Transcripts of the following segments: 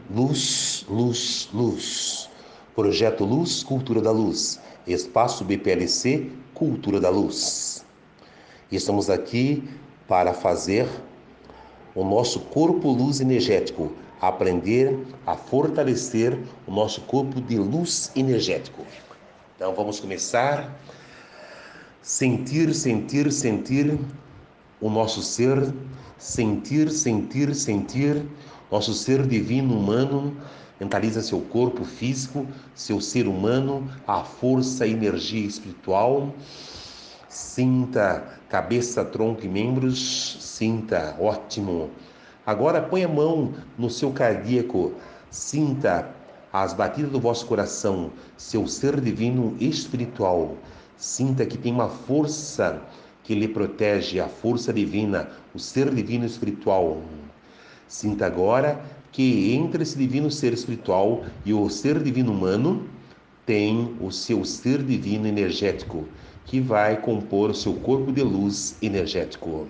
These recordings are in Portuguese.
Luz, luz, luz. Projeto Luz, Cultura da Luz. Espaço BPLC, Cultura da Luz. Estamos aqui para fazer o nosso corpo luz energético, aprender a fortalecer o nosso corpo de luz energético. Então vamos começar. Sentir, sentir, sentir o nosso ser, sentir, sentir, sentir, nosso ser divino humano, mentaliza seu corpo físico, seu ser humano, a força e energia espiritual, sinta cabeça, tronco e membros, sinta, ótimo. Agora põe a mão no seu cardíaco, sinta as batidas do vosso coração, seu ser divino espiritual, sinta que tem uma força que lhe protege, a força divina, o ser divino espiritual. Sinta agora que entre esse divino ser espiritual e o ser divino humano tem o seu ser divino energético, que vai compor o seu corpo de luz energético.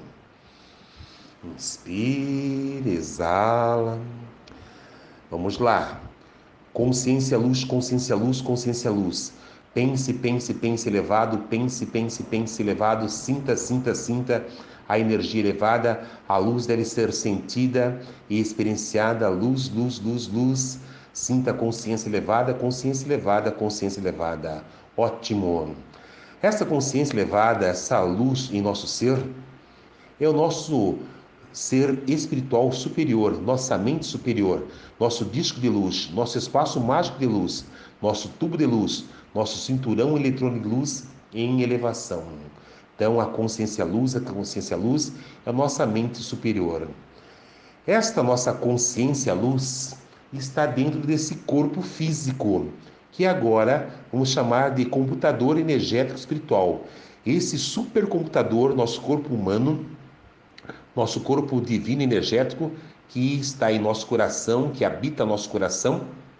Inspire, exala. Vamos lá. Consciência, luz, consciência, luz, consciência, luz. Pense, pense, pense elevado, pense, pense, pense elevado, sinta, sinta, sinta a energia elevada, a luz deve ser sentida e experienciada, luz, luz, luz, luz, sinta a consciência elevada, consciência elevada, consciência elevada. Ótimo! Essa consciência elevada, essa luz em nosso ser, é o nosso ser espiritual superior, nossa mente superior, nosso disco de luz, nosso espaço mágico de luz, nosso tubo de luz, nosso cinturão eletrônico de luz em elevação. Então, a consciência luz é a nossa mente superior. Esta nossa consciência luz está dentro desse corpo físico, que agora vamos chamar de computador energético espiritual. Esse supercomputador, nosso corpo humano, nosso corpo divino energético, que está em nosso coração, que habita nosso coração.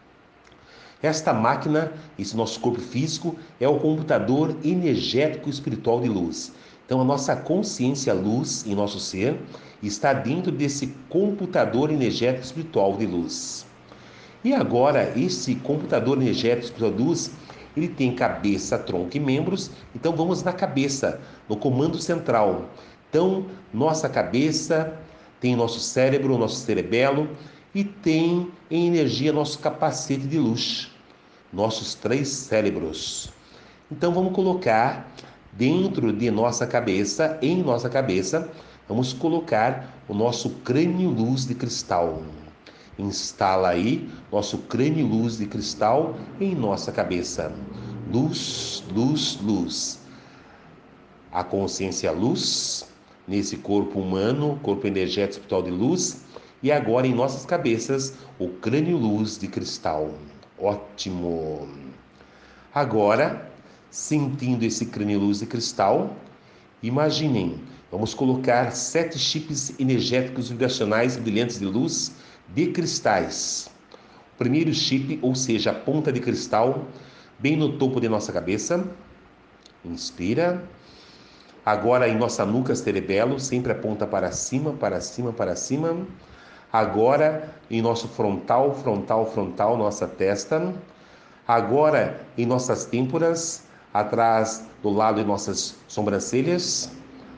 Esta máquina, esse nosso corpo físico, é o computador energético espiritual de luz. Então, a nossa consciência luz em nosso ser está dentro desse computador energético espiritual de luz. E agora, esse computador energético espiritual de luz, ele tem cabeça, tronco e membros. Então, vamos na cabeça, no comando central. Então, nossa cabeça tem nosso cérebro, nosso cerebelo, e tem em energia nosso capacete de luz, nossos 3 cérebros. Então vamos colocar dentro de nossa cabeça, em nossa cabeça, vamos colocar o nosso crânio luz de cristal. Instala aí nosso crânio luz de cristal em nossa cabeça. Luz, luz, luz. A consciência luz nesse corpo humano, corpo energético espiritual de luz, e agora em nossas cabeças o crânio luz de cristal. Ótimo! Agora, sentindo esse crânio luz de cristal, imaginem, vamos colocar 7 chips energéticos vibracionais brilhantes de luz de cristais. O primeiro chip, ou seja, a ponta de cristal, bem no topo de nossa cabeça. Inspira. Agora em nossa nuca cerebelo, sempre aponta para cima, para cima, para cima. Agora em nosso frontal, frontal, frontal, nossa testa. Agora em nossas têmporas, atrás do lado de nossas sobrancelhas.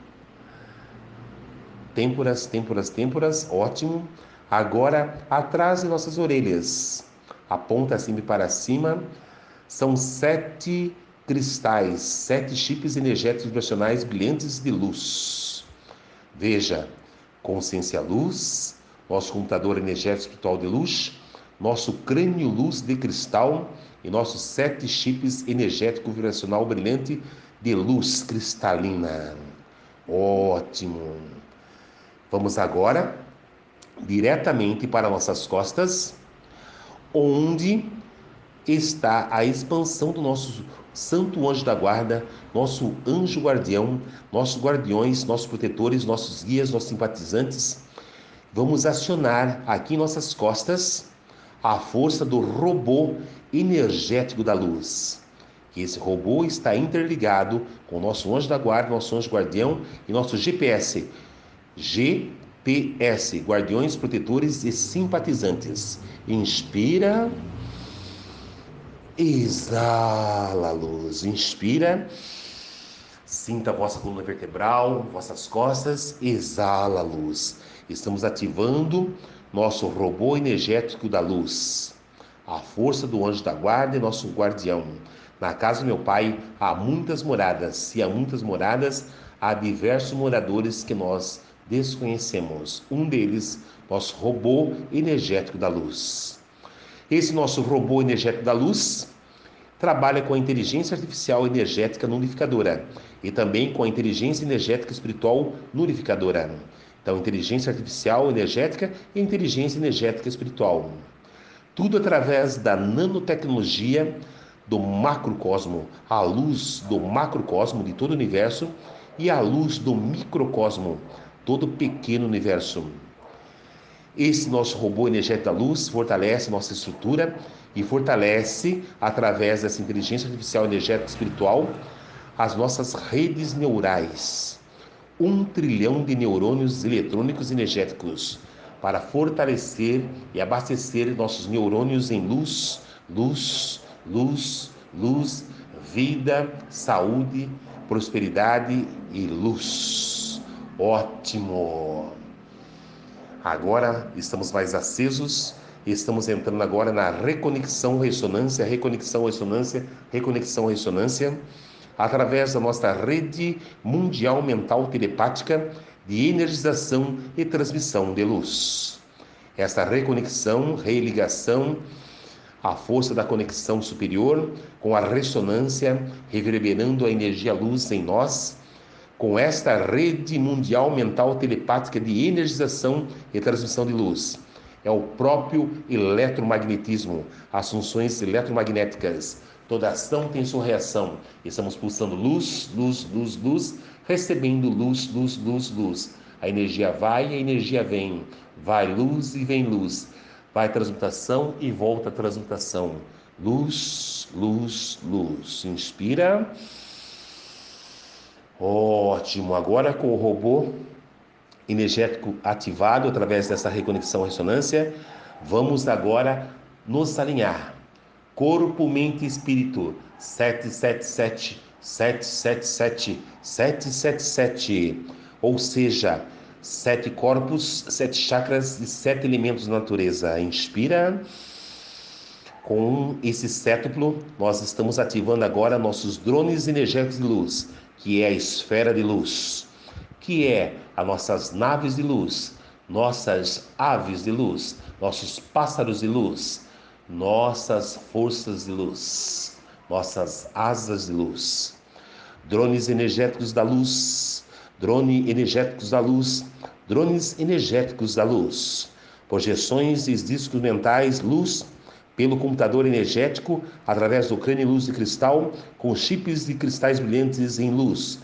Têmporas, têmporas, têmporas, ótimo. Agora atrás de nossas orelhas. Aponta sempre para cima. São 7 cristais, 7 chips energéticos vibracionais brilhantes de luz. Veja, consciência luz, nosso computador energético espiritual de luz, nosso crânio luz de cristal e nossos 7 chips energético vibracional brilhante de luz cristalina. Ótimo! Vamos agora diretamente para nossas costas, onde está a expansão do nosso santo anjo da guarda, nosso anjo guardião, nossos guardiões, nossos protetores, nossos guias, nossos simpatizantes. Vamos acionar aqui em nossas costas a força do robô energético da luz. Esse robô está interligado com o nosso anjo da guarda, nosso anjo guardião e nosso GPS. G PS, guardiões, protetores e simpatizantes. Inspira, exala a luz. Inspira, sinta a vossa coluna vertebral, vossas costas, exala a luz. Estamos ativando nosso robô energético da luz. A força do anjo da guarda é nosso guardião. Na casa do meu pai há muitas moradas. Se há muitas moradas, há diversos moradores que nós desconhecemos. Um deles, nosso robô energético da luz. Esse nosso robô energético da luz trabalha com a inteligência artificial energética nullificadora e também com a inteligência energética espiritual nullificadora. Então, inteligência artificial energética e inteligência energética espiritual. Tudo através da nanotecnologia do macrocosmo, a luz do macrocosmo de todo o universo e a luz do microcosmo, todo pequeno universo. Esse nosso robô energético da luz fortalece nossa estrutura e fortalece, através dessa inteligência artificial energética espiritual, as nossas redes neurais. 1 trilhão de neurônios eletrônicos energéticos para fortalecer e abastecer nossos neurônios em luz, luz, luz, luz, vida, saúde, prosperidade e luz. Ótimo! Agora estamos mais acesos, estamos entrando agora na reconexão ressonância, reconexão ressonância, reconexão ressonância, através da nossa rede mundial mental telepática de energização e transmissão de luz. Esta reconexão, religação, a força da conexão superior com a ressonância, reverberando a energia luz em nós, com esta rede mundial mental telepática de energização e transmissão de luz. É o próprio eletromagnetismo, as funções eletromagnéticas. Toda ação tem sua reação. Estamos pulsando luz, luz, luz, luz, recebendo luz, luz, luz, luz. A energia vai e a energia vem. Vai luz e vem luz. Vai transmutação e volta transmutação. Luz, luz, luz. Inspira. Ótimo, agora com o robô energético ativado através dessa reconexão ressonância, vamos agora nos alinhar. Corpo, mente e espírito, 777, 777, 777, ou seja, 7 corpos, 7 chakras e 7 elementos da natureza. Inspira. Com esse sétuplo, nós estamos ativando agora nossos drones energéticos de luz, que é a esfera de luz, que é as nossas naves de luz, nossas aves de luz, nossos pássaros de luz, nossas forças de luz, nossas asas de luz. Drones energéticos da luz, drone energéticos da luz, drones energéticos da luz, projeções e discos mentais, luz, pelo computador energético, através do crânio luz de cristal, com chips de cristais brilhantes em luz.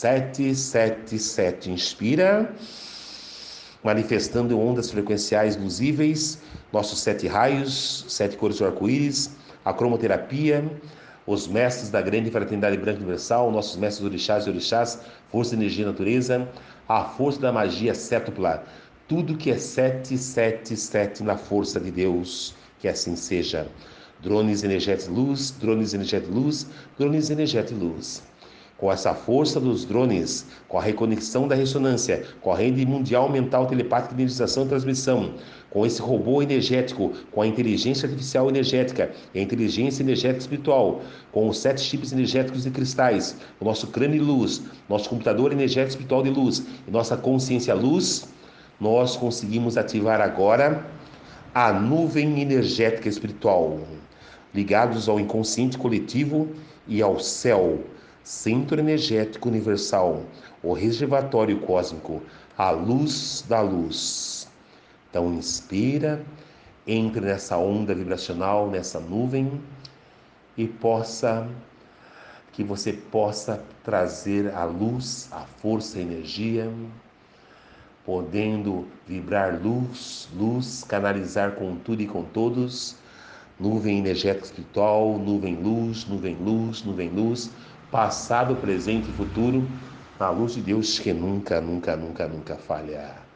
777, inspira, manifestando ondas frequenciais luzíveis, nossos 7 raios, 7 cores do arco-íris, a cromoterapia, os mestres da grande fraternidade branca universal, nossos mestres orixás e orixás, força, energia, natureza, a força da magia sétupla, tudo que é 777 na força de Deus, que assim seja. Drones energéticos de luz, drones energéticos de luz, drones energéticos de luz. Com essa força dos drones, com a reconexão da ressonância, com a rede mundial mental telepática de energização e transmissão, com esse robô energético, com a inteligência artificial energética e a inteligência energética espiritual, com os 7 chips energéticos de cristais, o nosso crânio de luz, nosso computador energético espiritual de luz e nossa consciência luz, nós conseguimos ativar agora a nuvem energética espiritual, ligados ao inconsciente coletivo e ao céu, centro energético universal, o reservatório cósmico, a luz da luz. Então inspira, entre nessa onda vibracional, nessa nuvem, e que você possa trazer a luz, a força, a energia, podendo vibrar luz, luz, canalizar com tudo e com todos, nuvem energética espiritual, nuvem luz, nuvem luz, nuvem luz, passado, presente e futuro, na luz de Deus que nunca, nunca, nunca, nunca falha.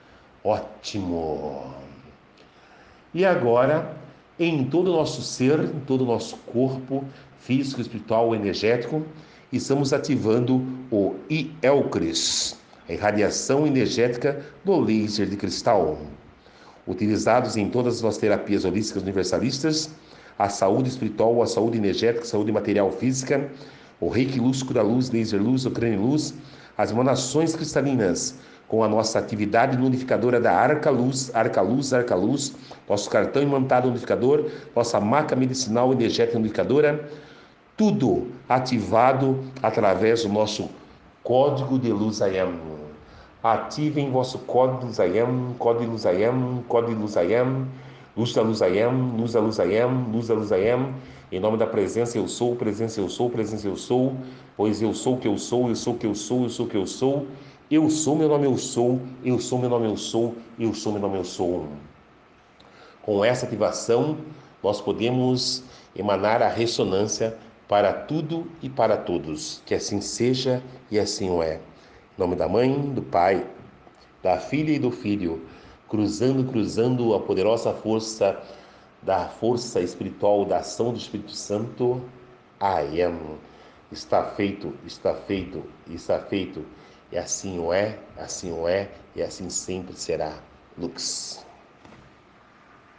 Ótimo. E agora, em todo o nosso ser, em todo o nosso corpo, físico, espiritual, energético, estamos ativando o IELCRIS, a irradiação energética do laser de cristal. Utilizados em todas as terapias holísticas universalistas, a saúde espiritual, a saúde energética, a saúde material física, o reiki luz, cura luz, laser luz, o crânio luz, as emanações cristalinas, com a nossa atividade unificadora da Arca Luz, Arca Luz, Arca Luz, nosso cartão imantado unificador, nossa maca medicinal energética unificadora, tudo ativado através do nosso código de luz IAM. Ativem vosso código de luz IAM, código de luz IAM, código de luz IAM, luz da luz IAM, luz da luz IAM, luz da luz IAM, em nome da presença eu sou, presença eu sou, presença eu sou, pois eu sou o que eu sou, eu sou o que eu sou, eu sou o que eu sou, eu sou meu nome eu sou, eu sou meu nome eu sou, eu sou meu nome eu sou. Com essa ativação, nós podemos emanar a ressonância para tudo e para todos. Que assim seja e assim o é. Em nome da Mãe, do Pai, da Filha e do Filho, cruzando a poderosa força da força espiritual da ação do Espírito Santo. I am. Está feito, está feito, está feito. E assim o é, e assim sempre será. Lux.